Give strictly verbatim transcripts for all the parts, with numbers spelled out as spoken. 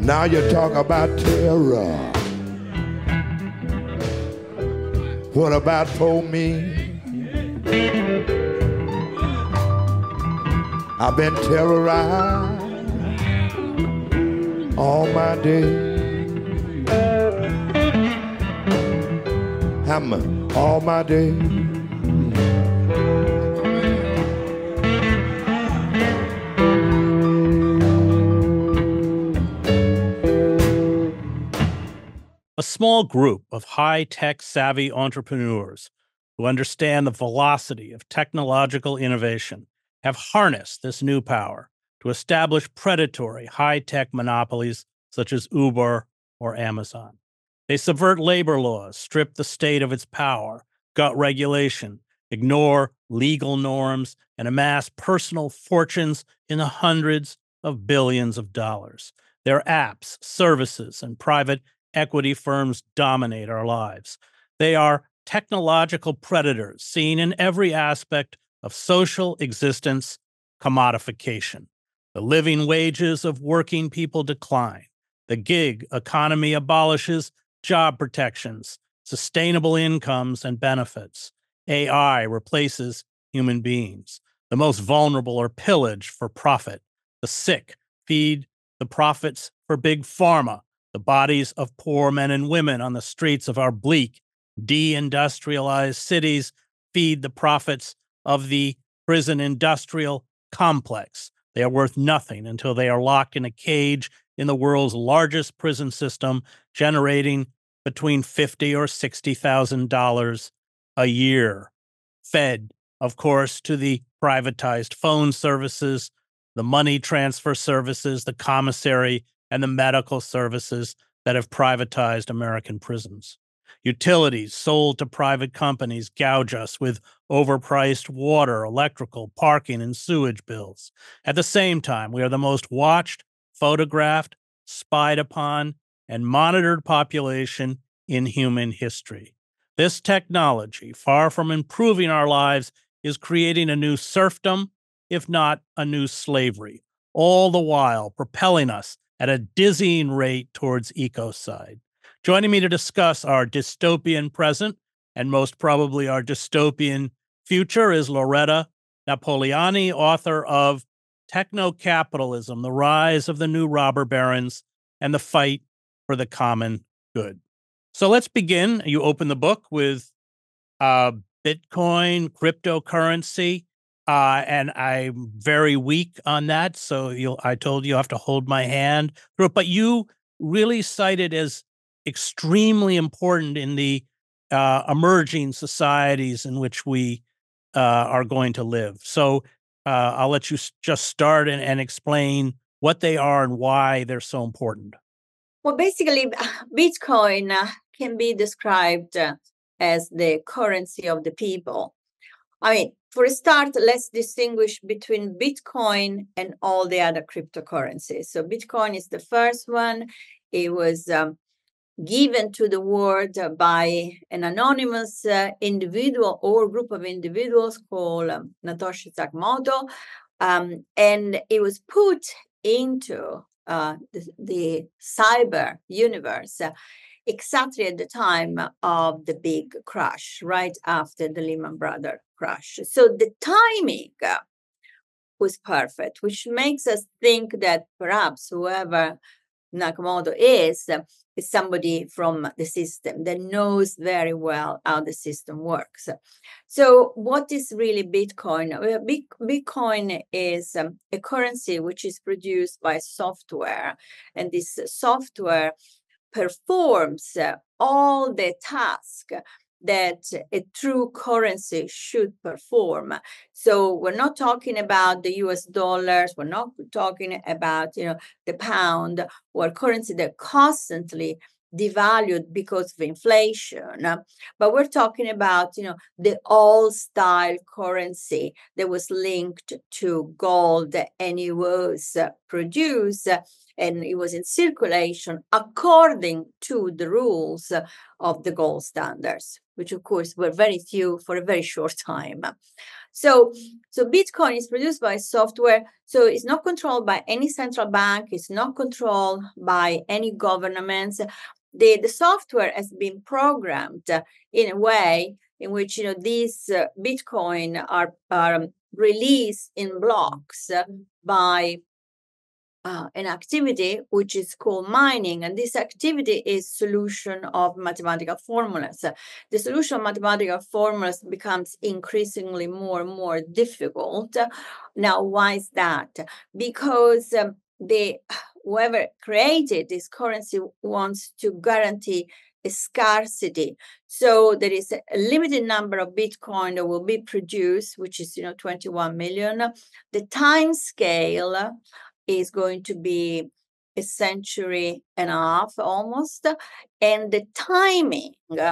Now you talk about terror. What about for me? I've been terrorized all my day. I'm all my day. A small group of high-tech savvy entrepreneurs who understand the velocity of technological innovation have harnessed this new power to establish predatory high-tech monopolies such as Uber or Amazon. They subvert labor laws, strip the state of its power, gut regulation, ignore legal norms, and amass personal fortunes in the hundreds of billions of dollars. Their apps, services, and private equity firms dominate our lives. They are technological predators seen in every aspect of social existence commodification. The living wages of working people decline. The gig economy abolishes job protections, sustainable incomes, and benefits. A I replaces human beings. The most vulnerable are pillaged for profit. The sick feed the profits for big pharma. The bodies of poor men and women on the streets of our bleak, deindustrialized cities feed the profits of the prison industrial complex. They are worth nothing until they are locked in a cage in the world's largest prison system, generating between fifty thousand dollars or sixty thousand dollars a year. Fed, of course, to the privatized phone services, the money transfer services, the commissary, and the medical services that have privatized American prisons. Utilities sold to private companies gouge us with overpriced water, electrical, parking, and sewage bills. At the same time, we are the most watched, photographed, spied upon, and monitored population in human history. This technology, far from improving our lives, is creating a new serfdom, if not a new slavery, all the while propelling us at a dizzying rate towards ecocide. Joining me to discuss our dystopian present and most probably our dystopian future is Loretta Napoleani, author of Techno-Capitalism, The Rise of the New Robber Barons and the Fight for the Common Good. So let's begin. You open the book with uh, Bitcoin, cryptocurrency. Uh, and I'm very weak on that, so you'll, I told you you have to hold my hand through it. But you really cite it as extremely important in the uh, emerging societies in which we uh, are going to live. So uh, I'll let you s- just start and, and explain what they are and why they're so important. Well, basically, Bitcoin uh, can be described uh, as the currency of the people. I mean, for a start, let's distinguish between Bitcoin and all the other cryptocurrencies. So Bitcoin is the first one. It was um, given to the world by an anonymous uh, individual or group of individuals called um, Satoshi Nakamoto. Um, and it was put into uh, the, the cyber universe uh, exactly at the time of the big crash, right after the Lehman Brothers crash. So the timing uh, was perfect, which makes us think that perhaps whoever Nakamoto is, uh, is somebody from the system that knows very well how the system works. So what is really Bitcoin? Well, Bitcoin is um, a currency which is produced by software, and this software performs uh, all the tasks that a true currency should perform. So we're not talking about the U S dollars, we're not talking about, you know, the pound or currency that constantly devalued because of inflation, but we're talking about, you know, the old style currency that was linked to gold, and it was uh, produced uh, and it was in circulation according to the rules of the gold standards, which of course were very few for a very short time. So, so Bitcoin is produced by software. So it's not controlled by any central bank. It's not controlled by any governments. The, the software has been programmed in a way in which, you know, these uh, Bitcoin are, are released in blocks by Uh, an activity which is called mining, and this activity is solution of mathematical formulas. Uh, the solution of mathematical formulas becomes increasingly more and more difficult. Now, why is that? Because um, the whoever created this currency wants to guarantee a scarcity. So there is a limited number of Bitcoin that will be produced, which is, you know, twenty-one million. The time scale is going to be a century and a half almost, and the timing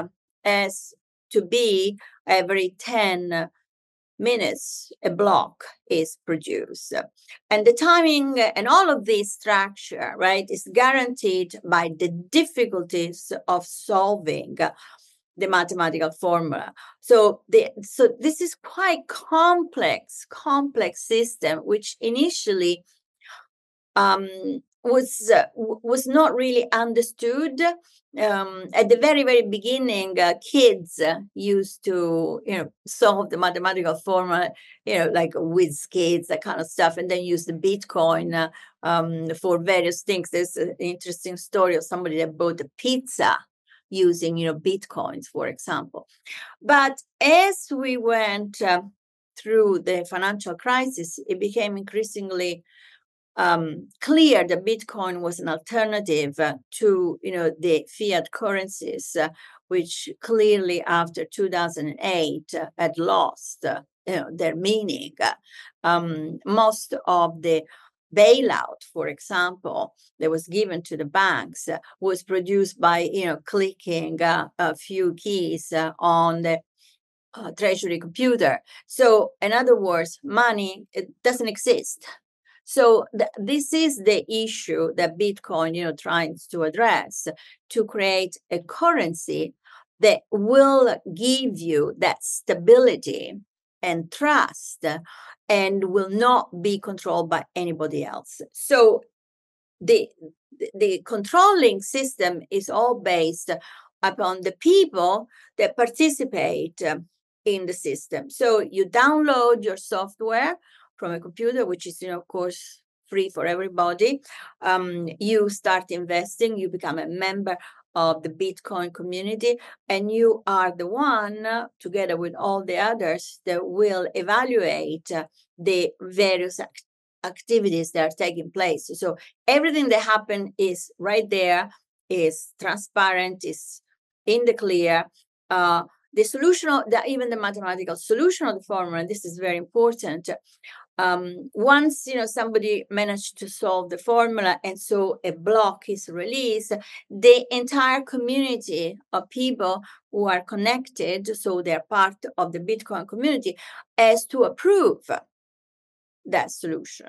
has to be every ten minutes a block is produced. And the timing and all of this structure, right, is guaranteed by the difficulties of solving the mathematical formula. So the so this is quite complex, complex system, which initially um, was uh, was not really understood. Um, at the very very beginning, uh, kids uh, used to you know solve the mathematical formula, you know, like with kids, that kind of stuff, and then use the Bitcoin uh, um, for various things. There's an interesting story of somebody that bought a pizza using you know Bitcoins, for example. But as we went uh, through the financial crisis, it became increasingly um, clear that Bitcoin was an alternative uh, to, you know, the fiat currencies, uh, which clearly after two thousand eight uh, had lost uh, you know, their meaning. Um, most of the bailout, for example, that was given to the banks uh, was produced by, you know, clicking uh, a few keys uh, on the uh, treasury computer. So, in other words, money, it doesn't exist. So th- this is the issue that Bitcoin, you know, tries to address, to create a currency that will give you that stability and trust and will not be controlled by anybody else. So the the controlling system is all based upon the people that participate um, in the system. So you download your software from a computer, which is, you know, of course, free for everybody. Um, you start investing, you become a member of the Bitcoin community, and you are the one, uh, together with all the others, that will evaluate uh, the various act- activities that are taking place. So everything that happened is right there, is transparent, is in the clear. Uh, the solution of the, even the mathematical solution of the formula, and this is very important. Um, once you know somebody managed to solve the formula, and so a block is released, the entire community of people who are connected, so they're part of the Bitcoin community, has to approve that solution.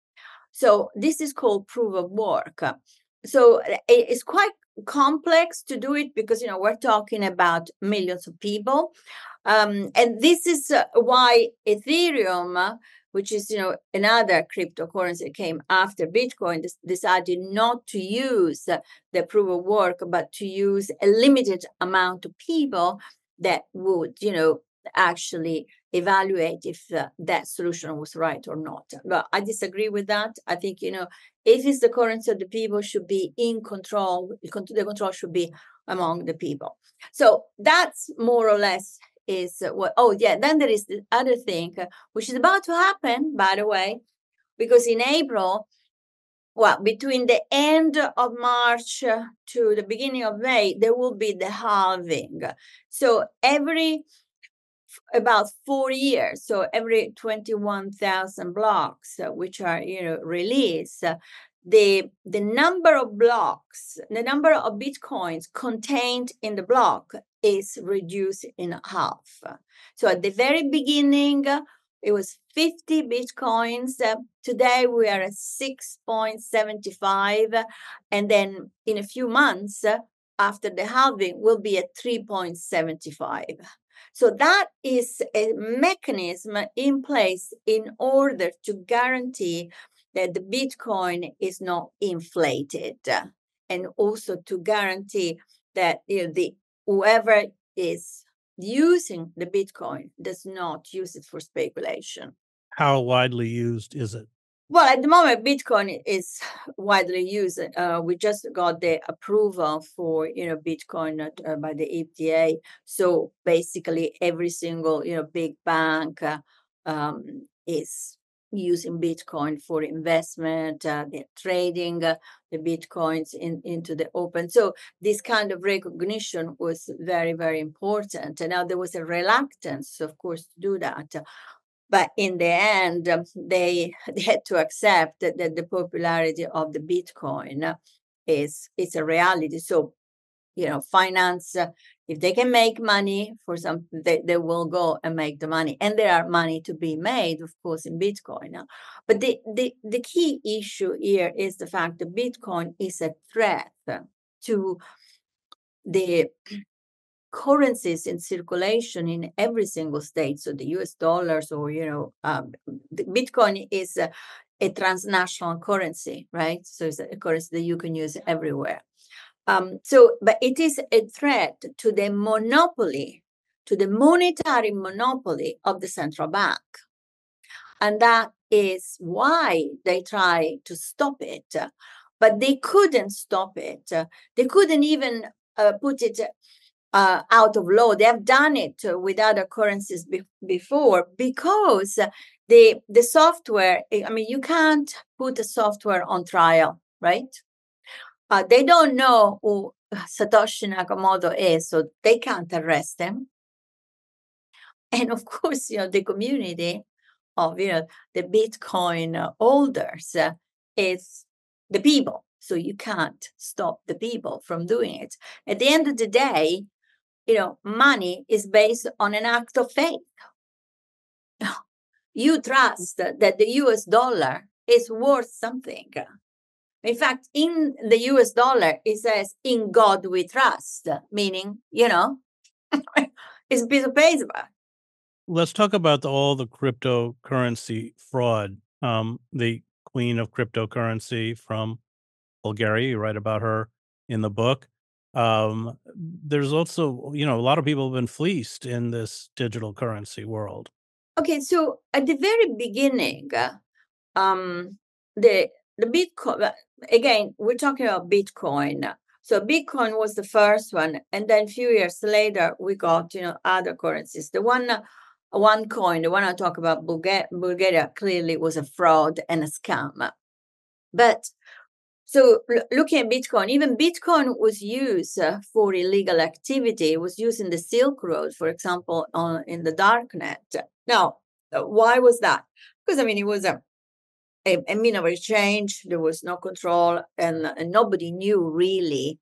So this is called proof of work. So it's quite complex to do it because, you know, we're talking about millions of people. Um, and this is uh, why Ethereum, uh, which is, you know, another cryptocurrency that came after Bitcoin, des- decided not to use uh, the proof of work, but to use a limited amount of people that would, you know, actually evaluate if uh, that solution was right or not. But I disagree with that. I think, you know, if it's the currency of the people, should be in control. The control should be among the people. So that's more or less is what. Oh yeah, then there is the other thing, uh, which is about to happen, by the way, because in April, well, between the end of March uh, to the beginning of May, there will be the halving. So every about four years, so every twenty-one thousand blocks, uh, which are, you know, released, uh, the the number of blocks, the number of Bitcoins contained in the block is reduced in half. So at the very beginning, uh, it was fifty Bitcoins. Uh, today we are at six point seven five. And then in a few months, uh, after the halving, we'll be at three point seven five. So that is a mechanism in place in order to guarantee that the Bitcoin is not inflated, and also to guarantee that, you know, the whoever is using the Bitcoin does not use it for speculation. How widely used is it? Well, at the moment, Bitcoin is widely used. Uh, we just got the approval for, you know, Bitcoin uh, by the F D A. So basically, every single, you know, big bank uh, um, is using Bitcoin for investment. Uh, they're trading uh, the Bitcoins in, into the open. So this kind of recognition was very, very important. And now there was a reluctance, of course, to do that. But in the end, um, they, they had to accept that, that the popularity of the Bitcoin is, is a reality. So, you know, finance, uh, if they can make money for some, they, they will go and make the money. And there are money to be made, of course, in Bitcoin. Uh, But the, the, the key issue here is the fact that Bitcoin is a threat to the currencies in circulation in every single state. So the U S dollars, or, you know, um, the Bitcoin is a, a transnational currency, right? So it's a currency that you can use everywhere. Um, so, but it is a threat to the monopoly, to the monetary monopoly of the central bank. And that is why they try to stop it. But they couldn't stop it. They couldn't even uh, put it Uh, out of law. They have done it uh, with other currencies be- before, because the the software, I mean, you can't put the software on trial, right? Uh, they don't know who Satoshi Nakamoto is, so they can't arrest him. And of course, you know, the community of, you know, the Bitcoin holders uh, is the people. So you can't stop the people from doing it. At the end of the day, you know, money is based on an act of faith. You trust that the U S dollar is worth something. In fact, in the U S dollar, it says, "In God we trust," meaning, you know, it's a piece of paper. Let's talk about the, all the cryptocurrency fraud. Um, the queen of cryptocurrency from Bulgaria, you write about her in the book. Um, there's also, you know, a lot of people have been fleeced in this digital currency world. Okay, so at the very beginning, uh, um, the the Bitcoin, again, we're talking about Bitcoin. So Bitcoin was the first one, and then a few years later, we got, you know, other currencies. The one, uh, one coin, the one I talk about, Bulgaria, Bulgaria clearly was a fraud and a scam. But so l- looking at Bitcoin, even Bitcoin was used uh, for illegal activity. It was used in the Silk Road, for example, on in the darknet. Now, uh, why was that? Because, I mean, it was a a, a mean of exchange. There was no control, and, and nobody knew really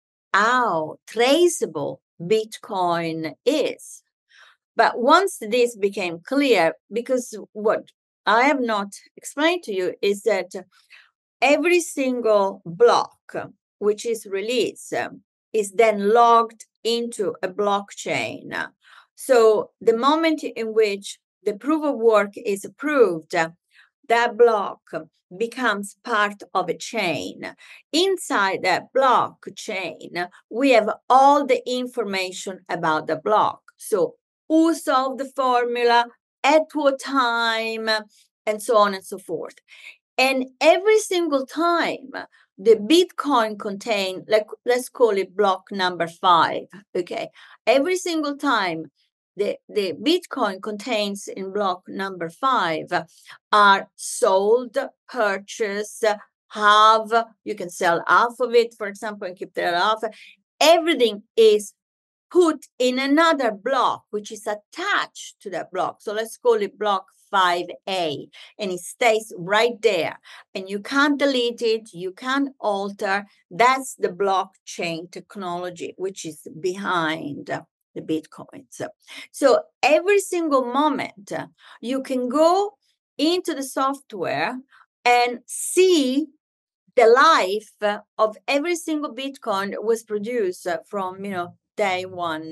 how traceable Bitcoin is. But once this became clear, because what I have not explained to you is that every single block which is released um, is then logged into a blockchain. So the moment in which the proof of work is approved, uh, that block becomes part of a chain. Inside that blockchain, we have all the information about the block. So who solved the formula, at what time, and so on and so forth. And every single time the Bitcoin contain, like, let's call it block number five, okay? Every single time the, the Bitcoin contains in block number five are sold, purchased, half, you can sell half of it, for example, and keep the other half. Everything is put in another block, which is attached to that block. So let's call it block five A, and it stays right there. And you can't delete it, you can't alter. That's the blockchain technology, which is behind the Bitcoins. So every single moment, you can go into the software and see the life of every single Bitcoin that was produced from, you know, day one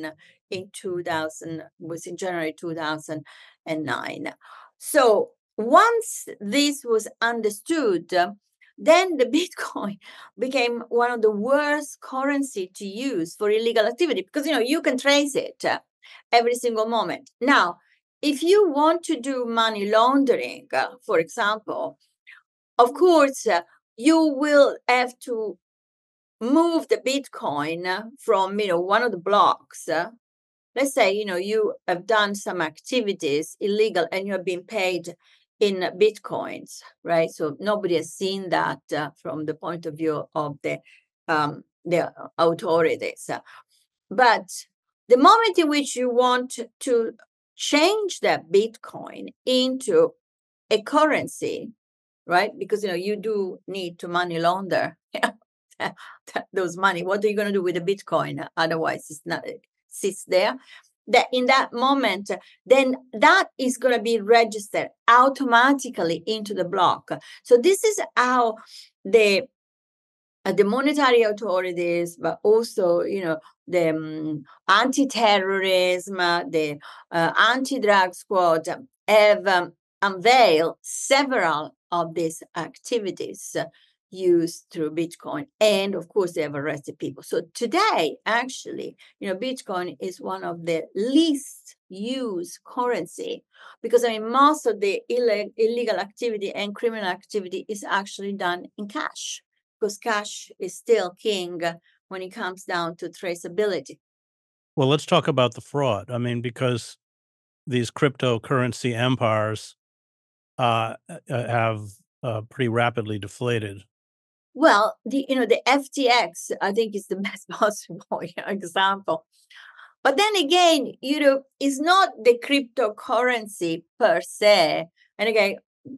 in two thousand, was in January two thousand nine. So once this was understood, uh, then the Bitcoin became one of the worst currency to use for illegal activity because, you know, you can trace it uh, every single moment. Now, if you want to do money laundering, uh, for example, of course, uh, you will have to move the Bitcoin from, you know, one of the blocks. Uh, let's say, you know, you have done some activities illegal and you have been paid in Bitcoins, right? So nobody has seen that uh, from the point of view of the um, the authorities. But the moment in which you want to change that Bitcoin into a currency, right? Because, you know, you do need to money launder those money. What are you going to do with the Bitcoin? Otherwise, it's not, it sits there. That in that moment, then that is going to be registered automatically into the block. So this is how the uh, the monetary authorities, but also, you know, the um, anti-terrorism, uh, the uh, anti-drug squad have um, unveiled several of these activities uh, used through Bitcoin. And of course, they have arrested people. So today, actually, you know, Bitcoin is one of the least used currency because, I mean, most of the Ill- illegal activity and criminal activity is actually done in cash, because cash is still king when it comes down to traceability. Well, let's talk about the fraud. I mean, because these cryptocurrency empires uh, have uh, pretty rapidly deflated. Well, the you know the F T X, I think, is the best possible example. But then again, you know, it's not the cryptocurrency per se. And again,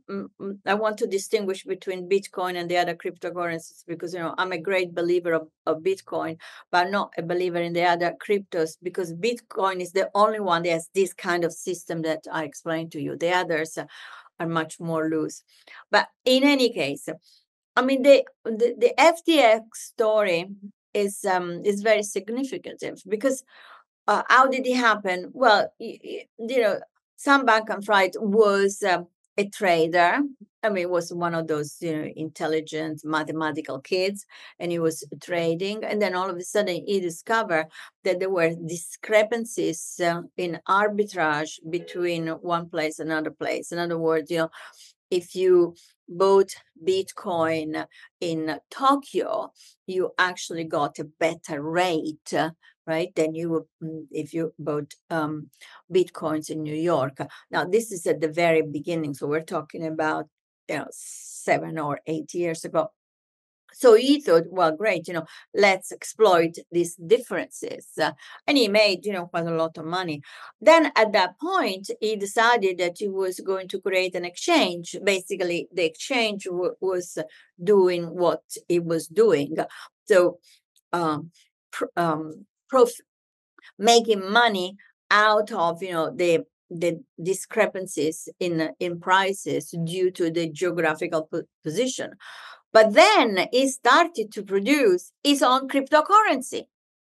I want to distinguish between Bitcoin and the other cryptocurrencies because, you know, I'm a great believer of, of Bitcoin, but not a believer in the other cryptos because Bitcoin is the only one that has this kind of system that I explained to you. The others are much more loose. But in any case, I mean, the the, the F T X story is um is very significant because uh, how did it happen? Well, you, you know, Sam Bankman-Fried was um, a trader. I mean, was one of those, you know, intelligent mathematical kids, and he was trading. And then all of a sudden, he discovered that there were discrepancies uh, in arbitrage between one place and another place. In other words, you know, if you bought Bitcoin in Tokyo, you actually got a better rate, right, than you would if you bought um, Bitcoins in New York. Now, this is at the very beginning, so we're talking about, you know, seven or eight years ago. So he thought, well, great, you know, let's exploit these differences. Uh, and he made, you know, quite a lot of money. Then at that point, he decided that he was going to create an exchange. Basically, the exchange w- was doing what it was doing. So um, pr- um, prof- making money out of, you know, the the discrepancies in in prices due to the geographical po- position. But then he started to produce his own cryptocurrency,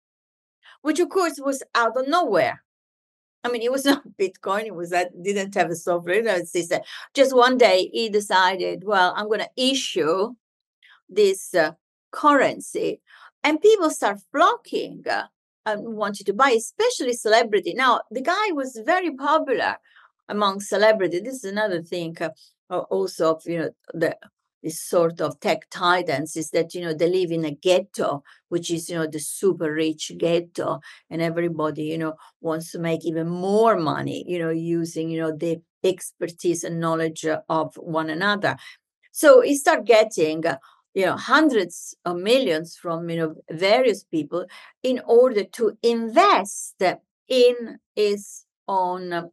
which of course was out of nowhere. I mean, it was not Bitcoin. It was that didn't have a software system. Just one day he decided, well, I'm going to issue this uh, currency, and people start flocking uh, and wanted to buy, especially celebrity. Now, the guy was very popular among celebrities. This is another thing uh, also of, you know, the this sort of tech titans is that, you know, they live in a ghetto, which is, you know, the super rich ghetto, and everybody, you know, wants to make even more money, you know, using, you know, the expertise and knowledge of one another. So he start getting uh, you know, hundreds of millions from, you know, various people in order to invest in his own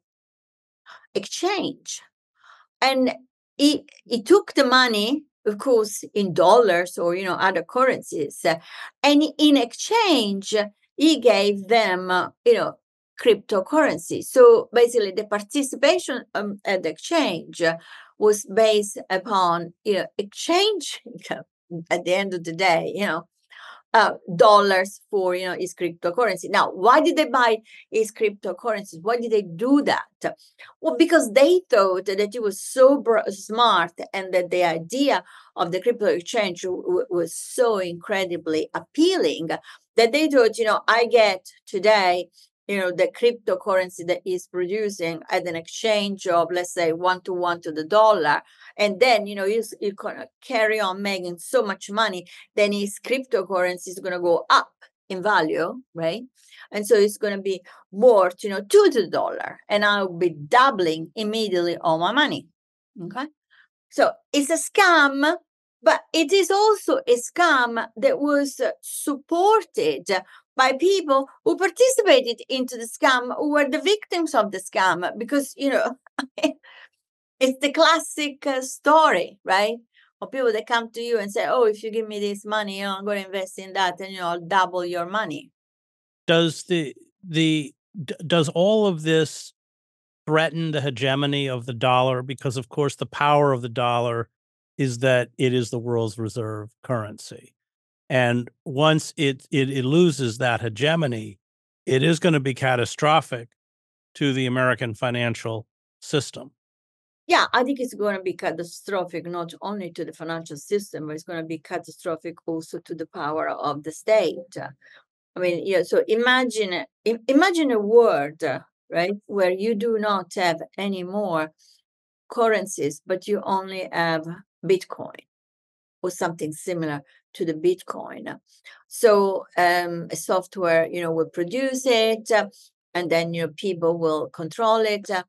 exchange. And he, he took the money, of course, in dollars or, you know, other currencies. And in exchange, he gave them, uh, you know, cryptocurrency. So basically, the participation um, at the exchange was based upon, you know, exchange at the end of the day, you know, uh, dollars for, you know, his cryptocurrency. Now, why did they buy his cryptocurrencies? Why did they do that? Well, because they thought that it was so br- smart, and that the idea of the crypto exchange w- was so incredibly appealing that they thought, you know, I get today, you know, the cryptocurrency that is producing at an exchange of, let's say, one to one to the dollar. And then, you know, you, you can carry on making so much money, then his cryptocurrency is going to go up in value, right? And so it's going to be worth, you know, two to the dollar, and I'll be doubling immediately all my money. Okay. So it's a scam, but it is also a scam that was supported by people who participated into the scam, who were the victims of the scam, because, you know, it's the classic uh, story, right? Of people that come to you and say, oh, if you give me this money, you know, I'm going to invest in that, and, you know, I'll double your money. Does the the d- does all of this threaten the hegemony of the dollar? Because of course the power of the dollar is that it is the world's reserve currency. And once it it, it loses that hegemony, it is going to be catastrophic to the American financial system. Yeah, I think it's going to be catastrophic not only to the financial system, but it's going to be catastrophic also to the power of the state. I mean, yeah. So imagine, imagine a world, right, where you do not have any more currencies, but you only have Bitcoin or something similar to the Bitcoin. So um, a software, you know, will produce it, uh, and then, you know, people will control it. Uh,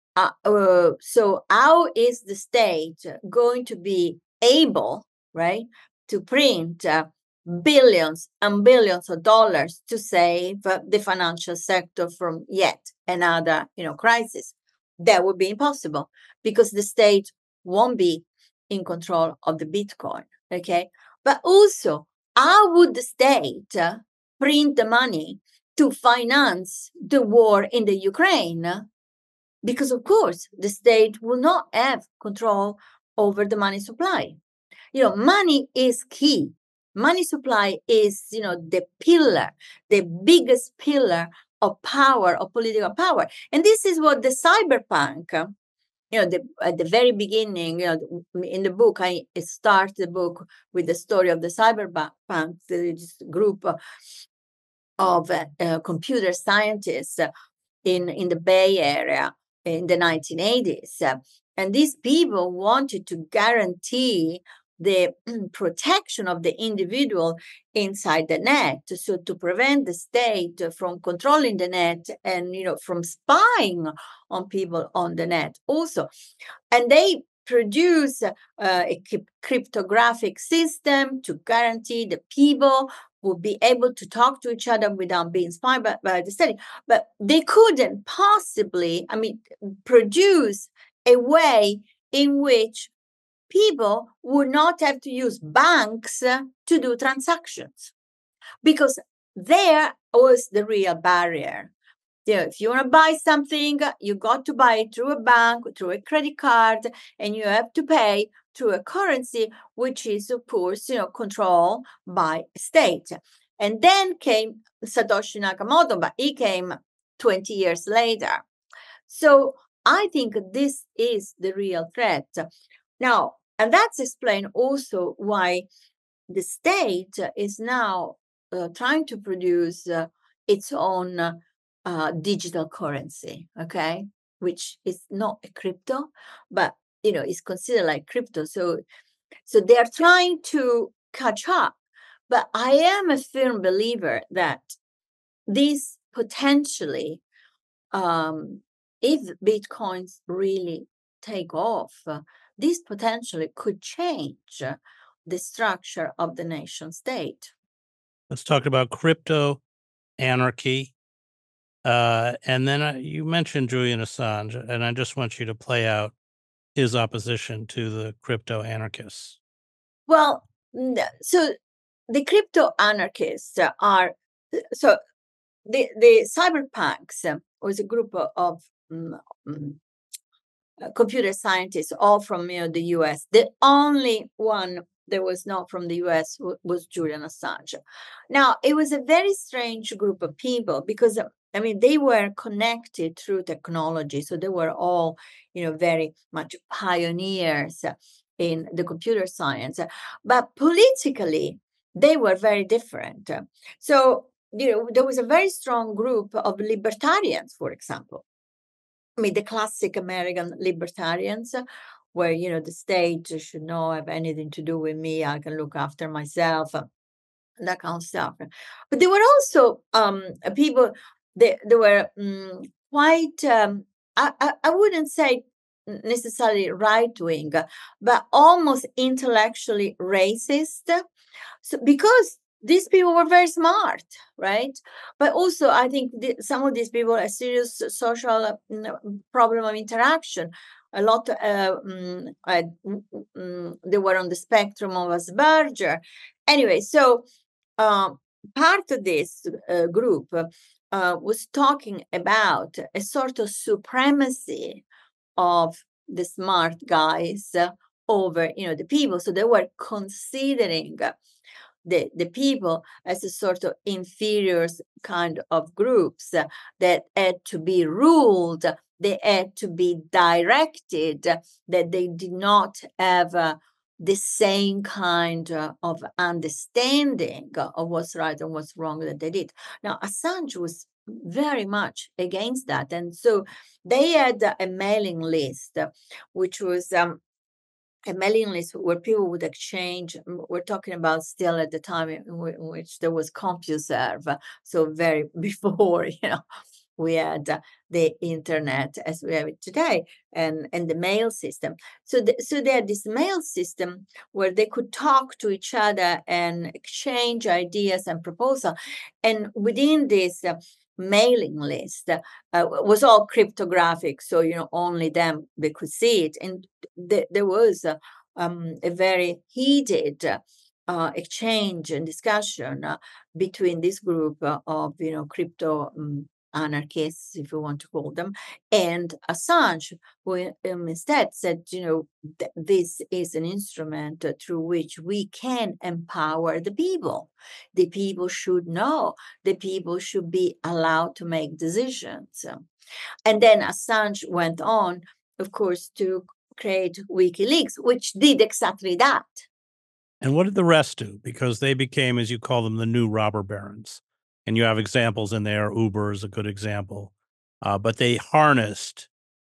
uh, so how is the state going to be able, right, to print uh, billions and billions of dollars to save uh, the financial sector from yet another, you know, crisis? That would be impossible, because the state won't be in control of the Bitcoin. Okay, but also, how would the state uh, print the money to finance the war in the Ukraine? Because, of course, the state will not have control over the money supply. You know, money is key. Money supply is, you know, the pillar, the biggest pillar of power, of political power. And this is what the cyberpunk, uh, you know, the, at the very beginning, you know, in the book, I start the book with the story of the cyberpunk, this group of uh, uh, computer scientists in, in the Bay Area in the nineteen eighties. And these people wanted to guarantee the protection of the individual inside the net, so to prevent the state from controlling the net and, you know, from spying on people on the net also. And they produce uh, a cryptographic system to guarantee the people would be able to talk to each other without being spied by, by the state. But they couldn't possibly, I mean, produce a way in which people would not have to use banks uh, to do transactions, because there was the real barrier. You know, if you want to buy something, you got to buy it through a bank, through a credit card, and you have to pay through a currency, which is, of course, you know, controlled by state. And then came Satoshi Nakamoto, but he came twenty years later. So I think this is the real threat. Now, and that's explained also why the state is now uh, trying to produce uh, its own uh, uh, digital currency, okay, which is not a crypto, but, you know, it's considered like crypto. So, so they are trying to catch up. But I am a firm believer that this potentially, um, if Bitcoins really take off, uh, this potentially could change uh, the structure of the nation state. Let's talk about crypto anarchy. Uh, and then uh, you mentioned Julian Assange, and I just want you to play out his opposition to the crypto anarchists. Well, so the crypto anarchists are, so the, the cyberpunks was a group of um, um, computer scientists, all from, you know, the U S. The only one that was not from the U S was Julian Assange. Now, it was a very strange group of people because, I mean, they were connected through technology. So they were all, you know, very much pioneers in the computer science. But politically, they were very different. So, you know, there was a very strong group of libertarians, for example. I mean, the classic American libertarians, where, you know, the state should not have anything to do with me. I can look after myself, that kind of stuff. But there were also um, people that, that were um, quite, um, I, I, I wouldn't say necessarily right-wing, but almost intellectually racist. So because these people were very smart, right? But also, I think the, some of these people a serious social uh, problem of interaction. A lot, uh, um, uh, um, they were on the spectrum of Asperger. Anyway, so uh, part of this uh, group uh, was talking about a sort of supremacy of the smart guys uh, over, you know, the people. So they were considering uh, the, the people as a sort of inferior kind of groups uh, that had to be ruled, they had to be directed, that they did not have uh, the same kind uh, of understanding of what's right and what's wrong that they did. Now, Assange was very much against that. And so they had a mailing list, which was um, a mailing list where people would exchange. We're talking about still at the time in, w- in which there was CompuServe, so very before, you know, we had uh, the internet as we have it today, and, and the mail system. So, the, so they had this mail system where they could talk to each other and exchange ideas and proposals. And within this uh, mailing list uh, was all cryptographic, so you know only them they could see it, and th- there was uh, um, a very heated uh, exchange and discussion uh, between this group uh, of you know crypto um, anarchists, if you want to call them, and Assange, who um, instead said, you know, th- this is an instrument uh, through which we can empower the people. The people should know. The people should be allowed to make decisions. And then Assange went on, of course, to create WikiLeaks, which did exactly that. And what did the rest do? Because they became, as you call them, the new robber barons. And you have examples in there. Uber is a good example. Uh, but they harnessed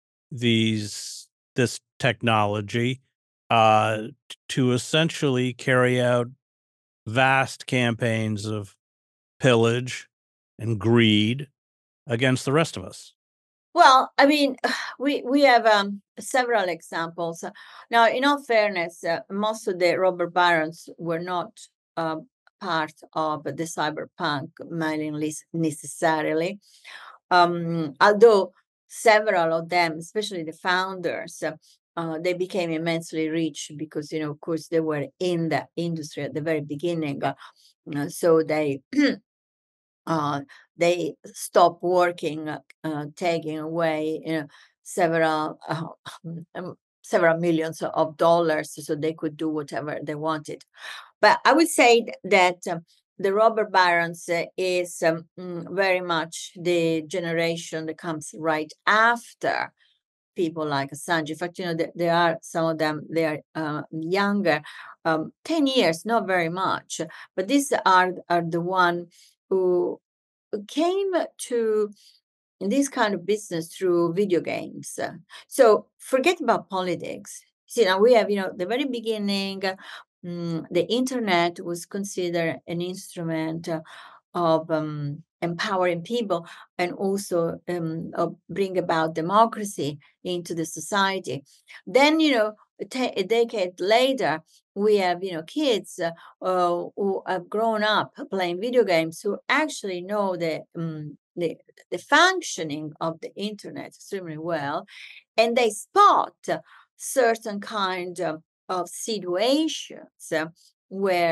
these this technology uh, t- to essentially carry out vast campaigns of pillage and greed against the rest of us. Well, I mean, we we have um, several examples. Now, in all fairness, uh, most of the robber barons were not uh, part of the cyberpunk mailing list necessarily, um, although several of them, especially the founders, uh, uh, they became immensely rich because, you know, of course, they were in the industry at the very beginning. Uh, uh, so they uh, they stopped working, uh, taking away you know, several uh, um, several millions of dollars, so they could do whatever they wanted. But I would say that um, the robber barons uh, is um, very much the generation that comes right after people like Assange. In fact, you know, there, there are some of them, they are uh, younger, um, ten years, not very much, but these are, are the one who came to this kind of business through video games. So forget about politics. See, now we have, you know, the very beginning, um, the internet was considered an instrument uh, of um, empowering people and also um, of bring about democracy into the society. Then, you know, a, te- a decade later, we have, you know, kids uh, uh, who have grown up playing video games who actually know the, um, the the functioning of the internet extremely well, and they spot certain kind of, of situations uh, where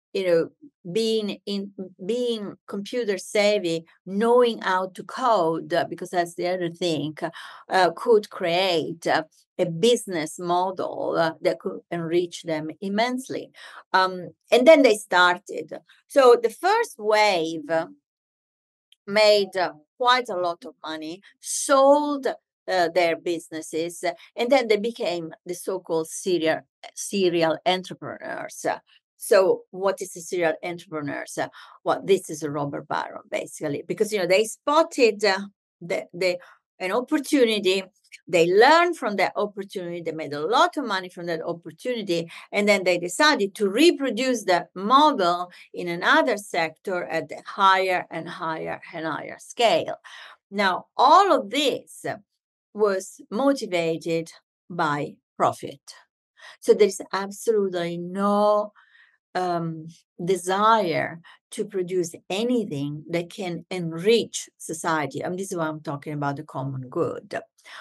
you know, being in being computer savvy, knowing how to code, uh, because that's the other thing, uh, could create uh, a business model uh, that could enrich them immensely. Um, and then they started. So the first wave made uh, quite a lot of money, sold uh, their businesses, uh, and then they became the so-called serial serial entrepreneurs. Uh, So, what is a serial entrepreneurs? Uh, well, this is a robber baron, basically, because you know they spotted uh, the the an opportunity. They learned from that opportunity. They made a lot of money from that opportunity, and then they decided to reproduce that model in another sector at the higher and higher and higher scale. Now, all of this was motivated by profit. So there is absolutely no um, desire to produce anything that can enrich society. I mean, this is why I'm talking about the common good.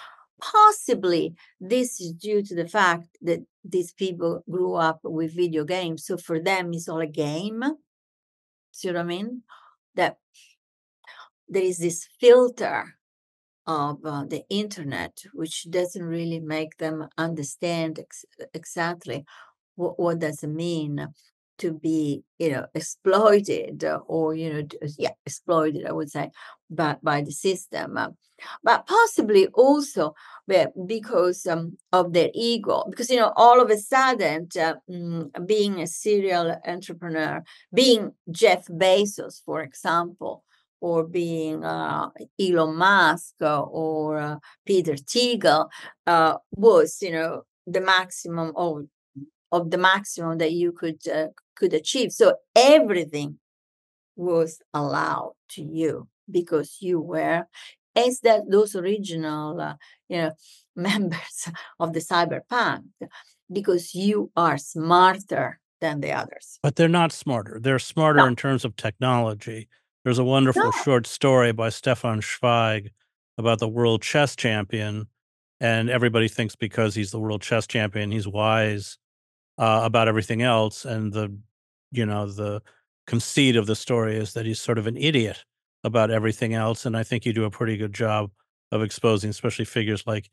Possibly this is due to the fact that these people grew up with video games. So for them, it's all a game. See what I mean? That there is this filter of uh, the internet, which doesn't really make them understand ex- exactly what, what does it mean to be, you know, exploited uh, or, you know, yeah, exploited, I would say, by, by the system. Uh, but possibly also because um, of their ego, because, you know, all of a sudden, uh, mm, being a serial entrepreneur, being Jeff Bezos, for example, or being uh, Elon Musk uh, or uh, Peter Thiel uh, was, you know, the maximum of of the maximum that you could uh, could achieve. So everything was allowed to you because you were, as that those original, uh, you know, members of the cyberpunk, because you are smarter than the others. But they're not smarter. They're smarter No, in terms of technology. There's a wonderful no, short story by Stefan Zweig about the world chess champion, and everybody thinks because he's the world chess champion, he's wise uh, about everything else. And the, you know, the conceit of the story is that he's sort of an idiot about everything else. And I think you do a pretty good job of exposing, especially figures like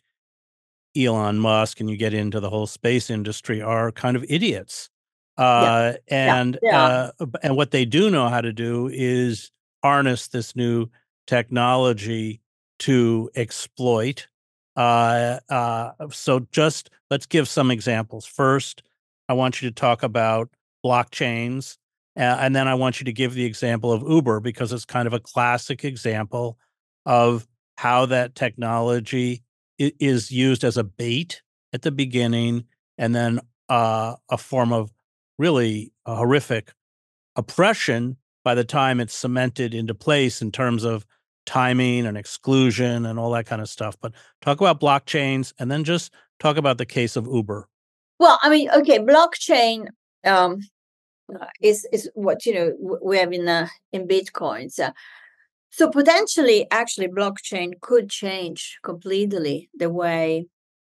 Elon Musk, and you get into the whole space industry, are kind of idiots. yeah, Uh, yeah, and yeah, uh, b- and what they do know how to do is harness this new technology to exploit. Uh, uh, so just let's give some examples. First, I want you to talk about blockchains, uh, and then I want you to give the example of Uber because it's kind of a classic example of how that technology i- is used as a bait at the beginning, and then uh, a form of really a horrific oppression by the time it's cemented into place in terms of timing and exclusion and all that kind of stuff. But talk about blockchains and then just talk about the case of Uber. Well, I mean, okay, blockchain um, uh, is is what you know w- we have in uh, in bitcoins. Uh, so potentially, actually, blockchain could change completely the way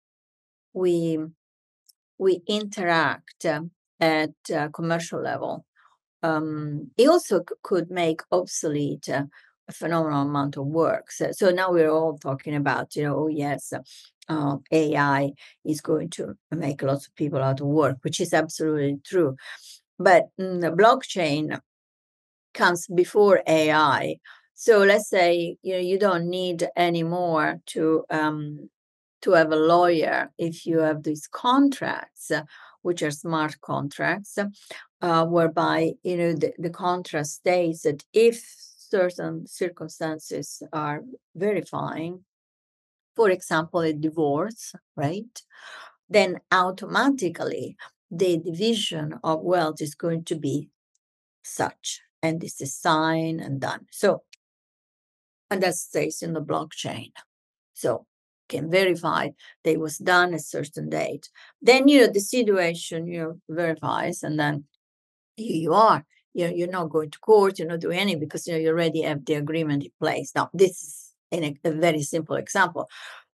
we we interact uh, at uh, commercial level. Um, it also c- could make obsolete uh, a phenomenal amount of work. So, so now we're all talking about, you know, oh yes, uh, A I is going to make lots of people out of work, which is absolutely true. But mm, the blockchain comes before A I. So let's say you know you don't need anymore to um, to have a lawyer if you have these contracts, uh, which are smart contracts, uh, whereby you know the, the contract states that if certain circumstances are verifying, for example, a divorce, right, then automatically the division of wealth is going to be such, and this is signed and done. So, and that stays in the blockchain. So can verify that it was done at a certain date. Then you know the situation you know verifies, and then here you are. You know, you're not going to court, you're not doing anything because you know you already have the agreement in place. Now, this is an, a very simple example.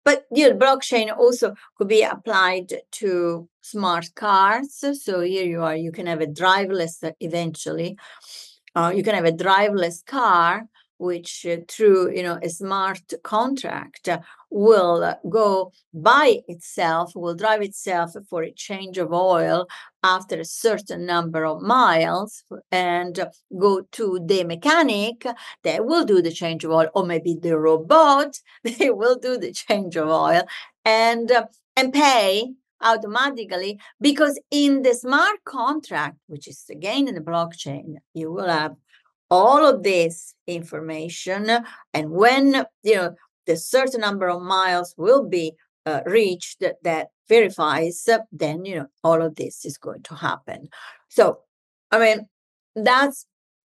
but you know, blockchain also could be applied to smart cars. So here you are, you can have a driverless uh, eventually. Uh, you can have a driverless car, which uh, through you know a smart contract uh, will uh, go by itself, will drive itself for a change of oil after a certain number of miles, and uh, go to the mechanic that will do the change of oil, or maybe the robot they will do the change of oil, and uh, and pay automatically, because in the smart contract, which is again in the blockchain, you will have all of this information, and when you know the certain number of miles will be uh, reached that, that verifies, uh, then you know all of this is going to happen. So I mean that's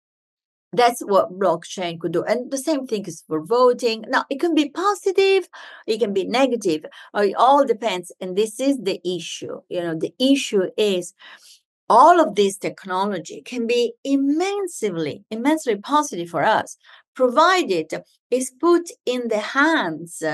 that's what blockchain could do. And the same thing is for voting. Now, it can be positive, it can be negative. It all depends. And this is the issue. You know, the issue is all of this technology can be immensely, immensely positive for us, provided it's put in the hands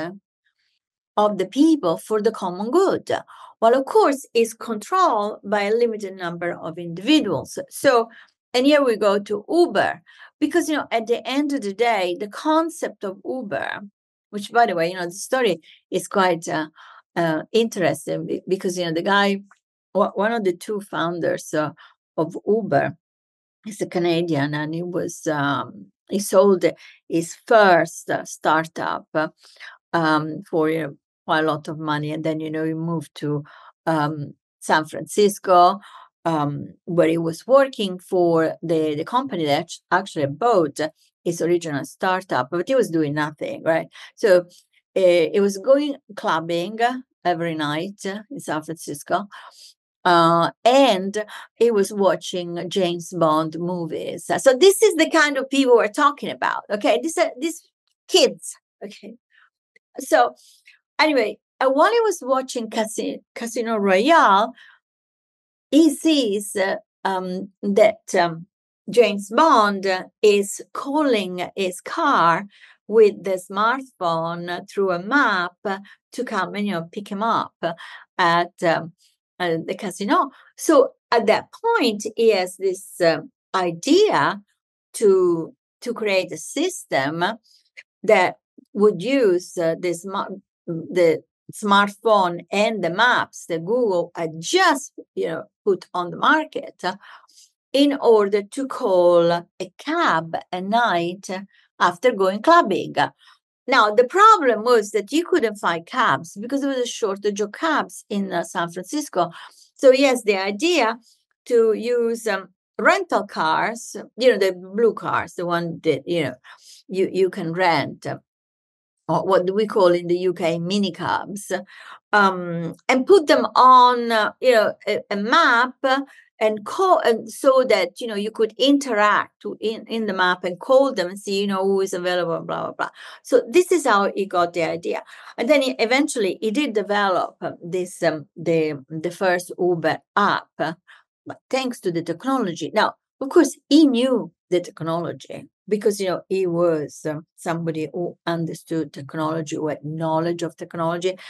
of the people for the common good. Well, of course, it's controlled by a limited number of individuals. So, and here we go to Uber, because, you know, at the end of the day, the concept of Uber, which, by the way, you know, the story is quite uh, uh, interesting, because, you know, the guy, one of the two founders uh, of Uber is a Canadian, and he was, um, he sold his first uh, startup uh, um, for, you know, quite a lot of money. And then, you know, he moved to um, San Francisco, um, where he was working for the, the company that actually bought his original startup, but he was doing nothing, right? So uh, he was going clubbing every night in San Francisco. Uh, and he was watching James Bond movies. So this is the kind of people we're talking about, okay? These are these kids, okay? So anyway, uh, while he was watching Casino, Casino Royale, he sees uh, um, that um, James Bond is calling his car with the smartphone through a map to come and, you know, pick him up at um, uh, the casino. So at that point, he has this uh, idea to to create a system that would use uh, this the smartphone and the maps that Google had just, you know, put on the market uh, in order to call a cab at night after going clubbing. Now, the problem was that you couldn't find cabs because there was a shortage of cabs in uh, San Francisco. So he has the idea to use um, rental cars, you know, the blue cars, the one that, you know, you, you can rent. Uh, or what do we call in the U K mini cabs, um, and put them on, uh, you know, a, a map and call, and so that, you know, you could interact in, in the map and call them and see, you know, who is available, blah, blah, blah. So this is how he got the idea. And then he, eventually he did develop this, um, the, the first Uber app, but thanks to the technology. Now, of course, he knew the technology, because, you know, he was um, somebody who understood technology, who had knowledge of technology.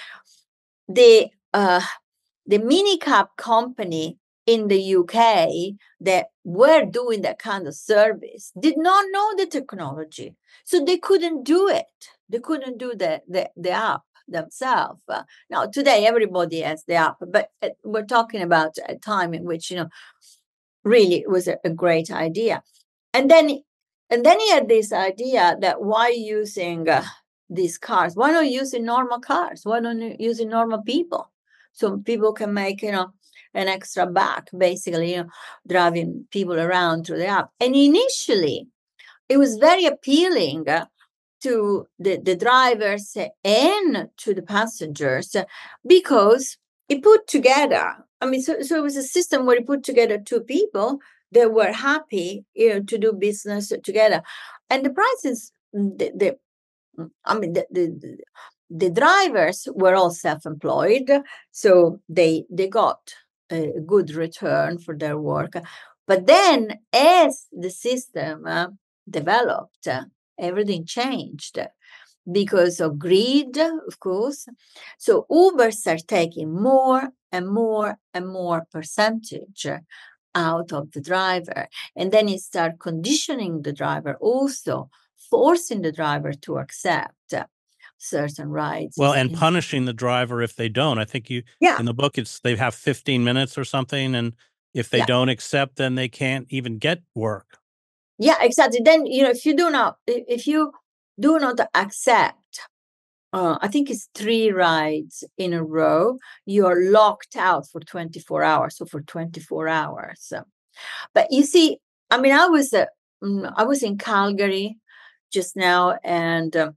The uh, the minicab company in the U K that were doing that kind of service did not know the technology, so they couldn't do it. They couldn't do the the, the app themselves. Uh, now today, everybody has the app, but uh, we're talking about a time in which, you know, really it was a, a great idea. And then. And then he had this idea that why using uh, these cars? Why not using normal cars? Why not using normal people? So people can make, you know, an extra buck, basically, you know, driving people around through the app. And initially, it was very appealing uh, to the, the drivers and to the passengers, uh, because it put together, I mean, so, so it was a system where it put together two people they were happy, you know, to do business together. And the prices, the, the I mean, the, the the drivers were all self-employed, so they they got a good return for their work. But then, as the system uh, developed, uh, everything changed, because of greed, of course. So Ubers are taking more and more and more percentage out of the driver. And then you start conditioning the driver, also forcing the driver to accept certain rights. Well, and punishing the driver if they don't. I think you, yeah. in the book, it's they have fifteen minutes or something. And if they Yeah. don't accept, then they can't even get work. Yeah, exactly. Then, you know, if you do not, if you do not accept, uh, I think it's three rides in a row, you're locked out for twenty-four hours. So for twenty-four hours. But you see, I mean, I was, uh, I was in Calgary just now, and uh,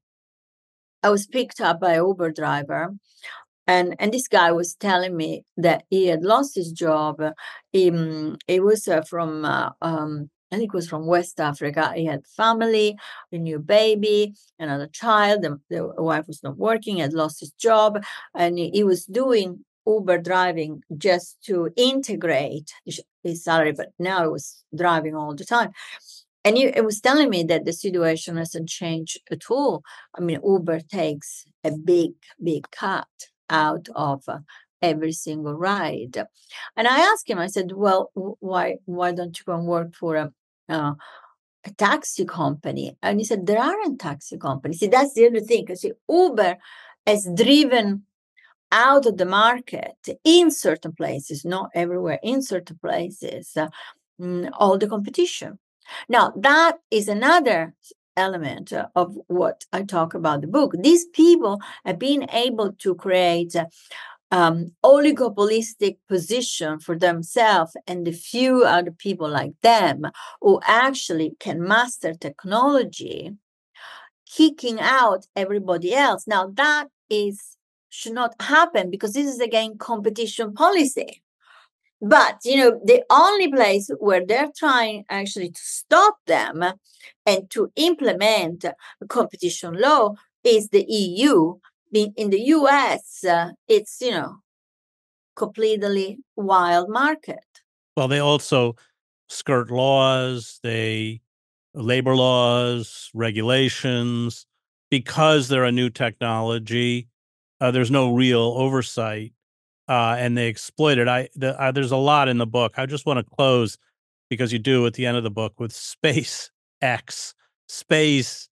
I was picked up by an Uber driver. And, and this guy was telling me that he had lost his job. He, um, he was uh, from, uh, um, I think it was from West Africa. He had family, a new baby, another child. The, the wife was not working, had lost his job. And he, he was doing Uber driving just to integrate his salary. But now he was driving all the time. And he, he was telling me that the situation hasn't changed at all. I mean, Uber takes a big, big cut out of uh, every single ride. And I asked him, I said, well, w- why why don't you go and work for a, uh, a taxi company? And he said, there aren't taxi companies. See, that's the other thing, because Uber has driven out of the market in certain places, not everywhere, in certain places, uh, mm, all the competition. Now, that is another element uh, of what I talk about in the book. These people have been able to create uh, um, oligopolistic position for themselves and the few other people like them who actually can master technology, kicking out everybody else. Now, that is should not happen, because this is, again, competition policy. But, you know, the only place where they're trying actually to stop them and to implement competition law is the E U. In the U S, uh, it's, you know, completely wild market. Well, they also skirt laws, they labor laws, regulations, because they're a new technology. Uh, there's no real oversight, uh, and they exploit it. I the, uh, there's a lot in the book. I just want to close, because you do at the end of the book, with space X, space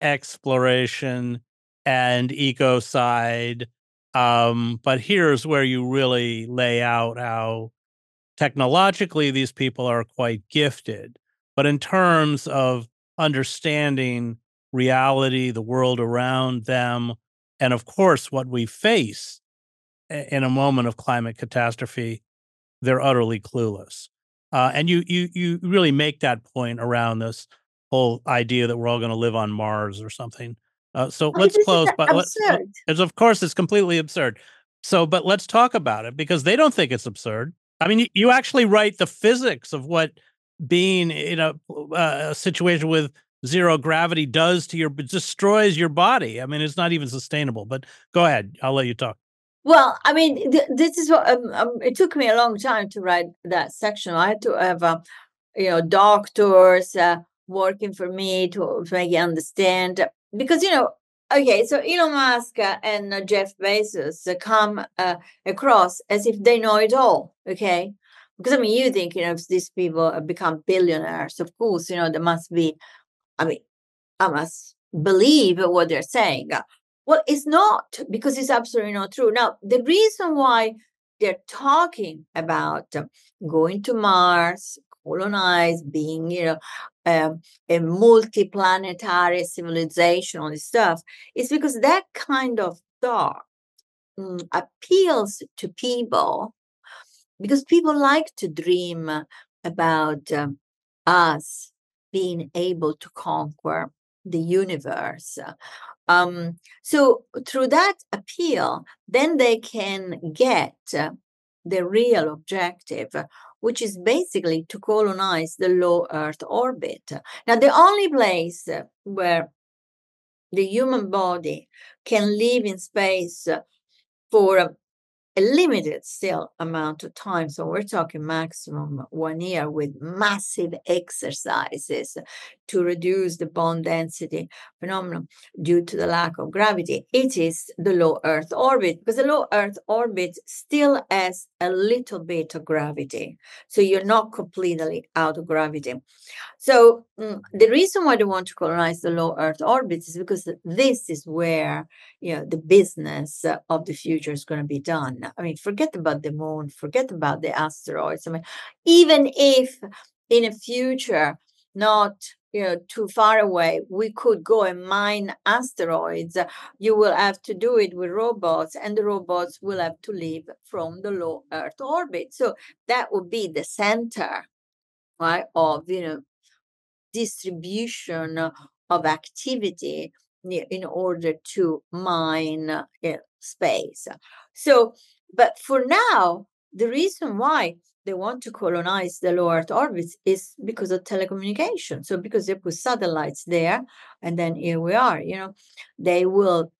exploration and ecocide. Um, but here's where you really lay out how technologically these people are quite gifted. But in terms of understanding reality, the world around them, and of course, what we face in a moment of climate catastrophe, they're utterly clueless. Uh, and you you you really make that point around this whole idea that we're all going to live on Mars or something. Uh, so I mean, let's this is close. But let's, absurd. as of course, it's completely absurd. So, but let's talk about it, because they don't think it's absurd. I mean, you, you actually write the physics of what being in a, uh, a situation with zero gravity does to your, destroys your body. I mean, it's not even sustainable. But go ahead. I'll let you talk. Well, I mean, th- this is what um, um, it took me a long time to write that section. I had to have, uh, you know, doctors uh, working for me to, to make you understand, because, you know, okay, so Elon Musk uh, and uh, Jeff Bezos uh, come uh, across as if they know it all. Okay, because I mean, you think, you know, if these people become billionaires, of course, you know, there must be. I mean, I must believe what they're saying. Well, it's not, because it's absolutely not true. Now, the reason why they're talking about um, going to Mars, colonize, being, you know, um, a multi-planetary civilization, all this stuff, is because that kind of thought um, appeals to people, because people like to dream about um, us being able to conquer the universe. Um, so through that appeal, then they can get uh, the real objective, which is basically to colonize the low Earth orbit. Now, the only place where the human body can live in space for a limited still amount of time, so we're talking maximum one year with massive exercises to reduce the bone density phenomenon due to the lack of gravity, it is the low Earth orbit, because the low Earth orbit still has a little bit of gravity. So you're not completely out of gravity. So mm, the reason why they want to colonize the low Earth orbit is because this is where, you know, the business uh, of the future is going to be done. I mean, forget about the moon, forget about the asteroids. I mean, even if in a future not, you know, too far away, we could go and mine asteroids, you will have to do it with robots, and the robots will have to leave from the low Earth orbit. So that would be the center, right, of, you know, distribution of activity in order to mine uh, space. So, but for now, the reason why they want to colonize the low Earth orbits is because of telecommunication. So because they put satellites there, and then here we are, you know, they will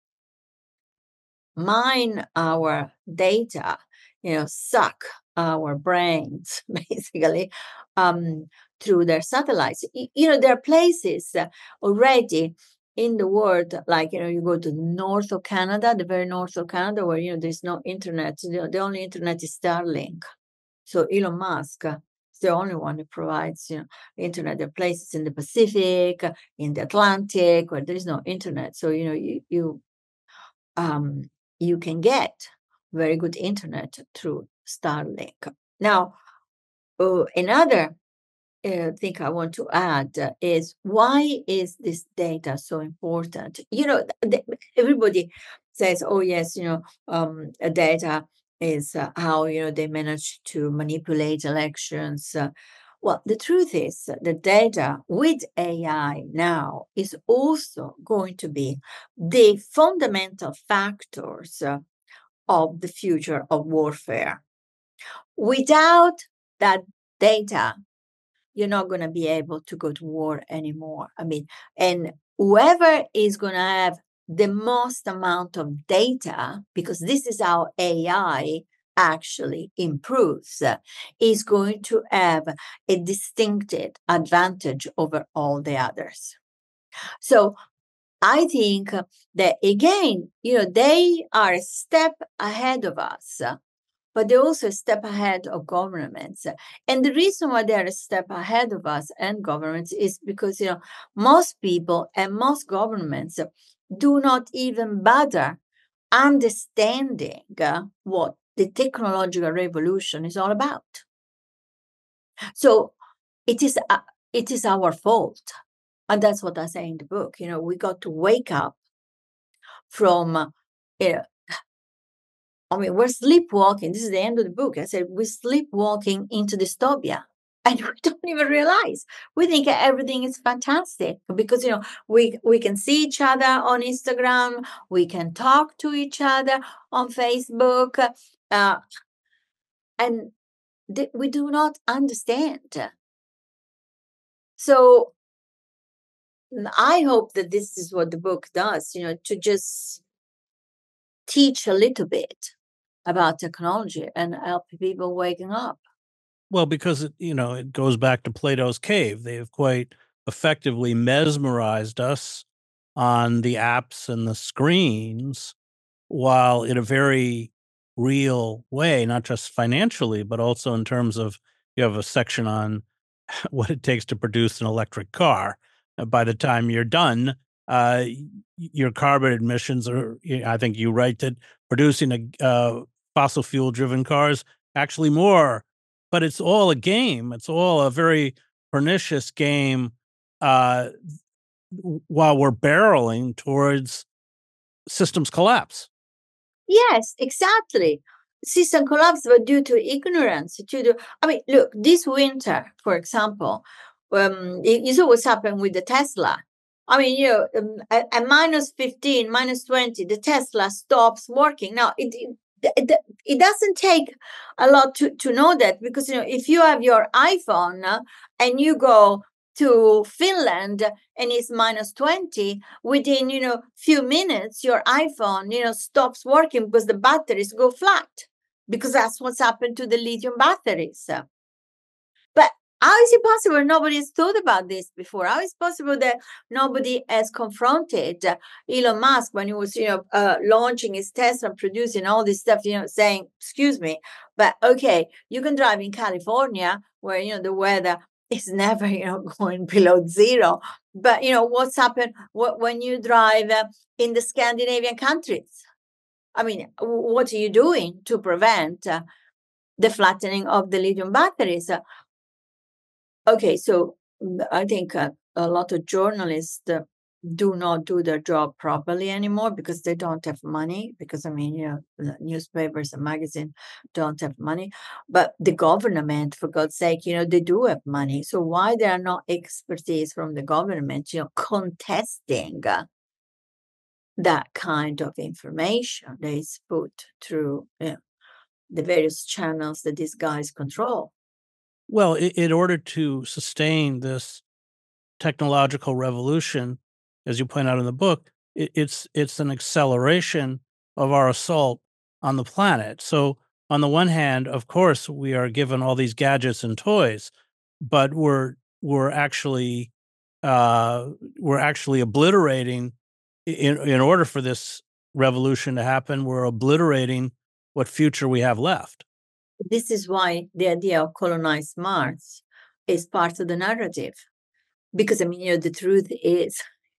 mine our data, you know, suck our brains, basically, um, through their satellites. Y- You know, there are places uh, already in the world, like, you know, you go to the north of Canada, the very north of Canada, where, you know, there's no internet. The, the only internet is Starlink. So Elon Musk uh, is the only one who provides, you know, internet. There are places in the Pacific, uh, in the Atlantic, where there is no internet. So, you know, you, you um, you can get very good internet through Starlink. Now, uh, another uh, thing I want to add uh, is, why is this data so important? You know, th- everybody says, oh, yes, you know, um, uh, data is uh, how, you know, they manage to manipulate elections. Uh, well, the truth is that the data with A I now is also going to be the fundamental factors uh, of the future of warfare. Without that data, you're not going to be able to go to war anymore. I mean, and whoever is going to have the most amount of data, because this is how A I actually improves, uh, is going to have a distinctive advantage over all the others. So I think that, again, you know, they are a step ahead of us, but they're also a step ahead of governments. And the reason why they're a step ahead of us and governments is because, you know, most people and most governments do not even bother understanding uh, what the technological revolution is all about. So it is uh, it is our fault. And that's what I say in the book. You know, we got to wake up from, uh, you know, I mean, we're sleepwalking. This is the end of the book. I said, we're sleepwalking into dystopia. And we don't even realize. We think everything is fantastic because, you know, we, we can see each other on Instagram. We can talk to each other on Facebook. Uh, and th- we do not understand. So I hope that this is what the book does, you know, to just teach a little bit about technology and help people waking up. Well, because it, you know, it goes back to Plato's cave. They have quite effectively mesmerized us on the apps and the screens, while in a very real way, not just financially, but also in terms of, you have a section on what it takes to produce an electric car. Uh, By the time you're done, uh, y- your carbon emissions are, y- I think you write that producing a uh, fossil fuel driven cars actually more, but it's all a game. It's all a very pernicious game uh, w- while we're barreling towards systems collapse. Yes, exactly. System collapse, but due to ignorance. Due to, I mean, look, this winter, for example, um, you you saw what's happened with the Tesla. I mean, you know, um, at, at minus fifteen, minus twenty, the Tesla stops working. Now, it, it it it doesn't take a lot to, to know that, because, you know, if you have your iPhone uh, and you go to Finland and it's minus twenty, within, you know, few minutes, your iPhone, you know, stops working because the batteries go flat, because that's what's happened to the lithium batteries. But How is it possible nobody has thought about this before? How is it possible that nobody has confronted uh, Elon Musk when he was, you know, uh, launching his Tesla, producing all this stuff, you know, saying, excuse me, but okay, you can drive in California where, you know, the weather is never, you know, going below zero. But, you know, what's happened what, when you drive uh, in the Scandinavian countries? I mean, what are you doing to prevent uh, the flattening of the lithium batteries? Uh, Okay, so mm, I think uh, a lot of journalists uh, do not do their job properly anymore because they don't have money. Because I mean, you know, the newspapers and magazines don't have money, but the government, for God's sake, you know, they do have money. So why there are not expertise from the government, you know, contesting uh, that kind of information that is put through you know, the various channels that these guys control? Well, i- in order to sustain this technological revolution, as you point out in the book, it, it's it's an acceleration of our assault on the planet. So, on the one hand, of course, we are given all these gadgets and toys, but we're we're actually uh, we're actually obliterating. In in order for this revolution to happen, we're obliterating what future we have left. This is why the idea of colonized Mars is part of the narrative. Because I mean, you know, the truth is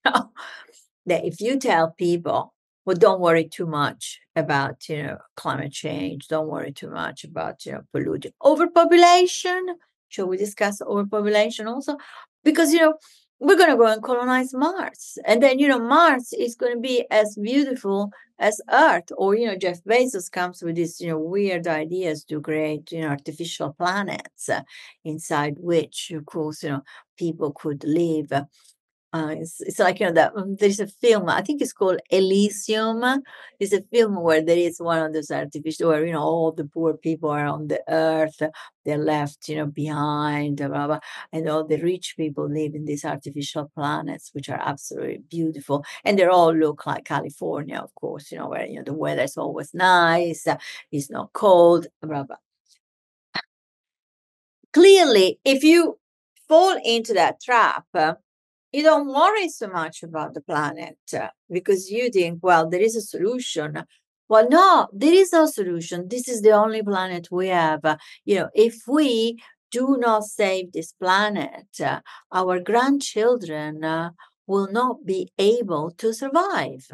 that if you tell people, well, don't worry too much about, you know, climate change, don't worry too much about, you know, pollution, overpopulation. Shall we discuss overpopulation also? Because, you know, we're going to go and colonize Mars. And then, you know, Mars is going to be as beautiful as Earth. Or, you know, Jeff Bezos comes with these, you know, weird ideas to create, you know, artificial planets uh, inside which, of course, you know, people could live. Uh, it's, it's like, you know, that um, there's a film, I think it's called Elysium. It's a film where there is one of those artificial, where, you know, all the poor people are on the earth, they're left, you know, behind, blah, blah, blah, and all the rich people live in these artificial planets, which are absolutely beautiful. And they all look like California, of course, you know, where, you know, the weather is always nice, uh, it's not cold, blah, blah. Clearly, if you fall into that trap, uh, you don't worry so much about the planet uh, because you think, well, there is a solution. Well, no, there is no solution. This is the only planet we have. Uh, you know, if we do not save this planet, uh, our grandchildren uh, will not be able to survive.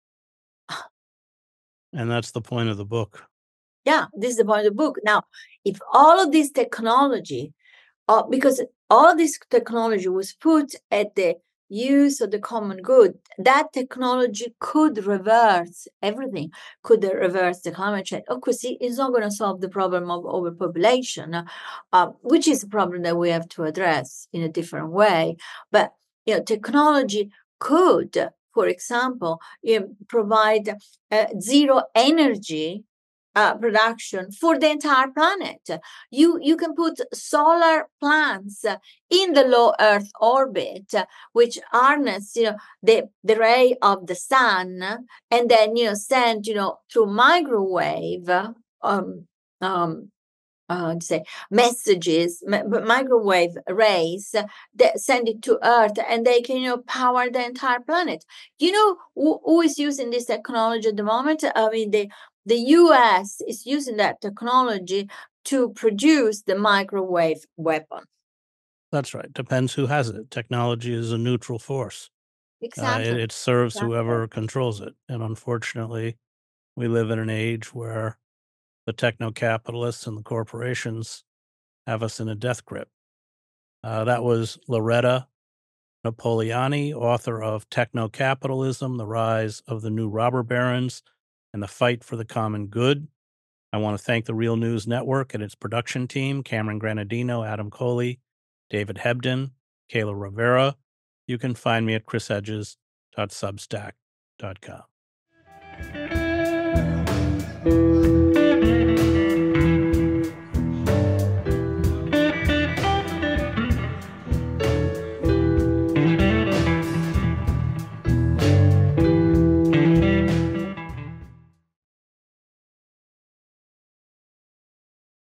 And that's the point of the book. Yeah, this is the point of the book. Now, if all of this technology, uh, because all this technology was put at the use of the common good, that technology could reverse everything, could reverse the climate change. Of course, it's not going to solve the problem of overpopulation, uh, which is a problem that we have to address in a different way. But you know, technology could, for example, you know, provide uh, zero energy uh, production for the entire planet. You you can put solar plants uh, in the low Earth orbit, uh, which harness you know the the ray of the sun, and then you know send you know through microwave um um uh, say messages, mi- microwave rays uh, that send it to Earth, and they can you know power the entire planet. You know who, who is using this technology at the moment? I mean, the the U S is using that technology to produce the microwave weapon. That's right. Depends who has it. Technology is a neutral force. Uh, it, Exactly. it serves Exactly. whoever controls it. And unfortunately, we live in an age where the techno capitalists and the corporations have us in a death grip. Uh, that was Loretta Napoleoni, author of Techno Capitalism, The Rise of the New Robber Barons, and the Fight for the Common Good. I want to thank the Real News Network and its production team, Cameron Granadino, Adam Coley, David Hebden, Kayla Rivera. You can find me at chris hedges dot substack dot com.